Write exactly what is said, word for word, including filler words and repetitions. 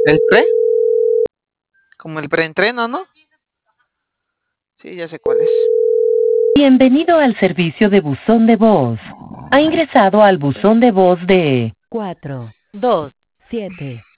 ¿El pre? Como el preentreno, ¿no? Sí, ya sé cuál es. Bienvenido al servicio de buzón de voz. Ha ingresado al buzón de voz de cuatro dos siete